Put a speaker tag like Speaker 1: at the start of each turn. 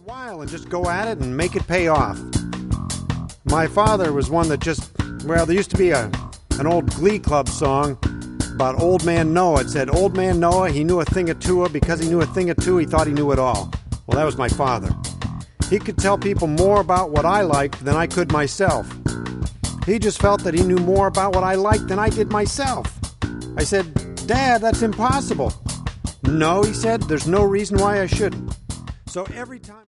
Speaker 1: worthwhile and just go at it and make it pay off. My father was one that there used to be an old Glee Club song about Old Man Noah. It said, Old Man Noah, he knew a thing or two, because he knew a thing or two, he thought he knew it all. Well, that was my father. He could tell people more about what I liked than I could myself. He just felt that he knew more about what I liked than I did myself. I said, Dad, that's impossible. No, he said, there's no reason why I shouldn't. So every time...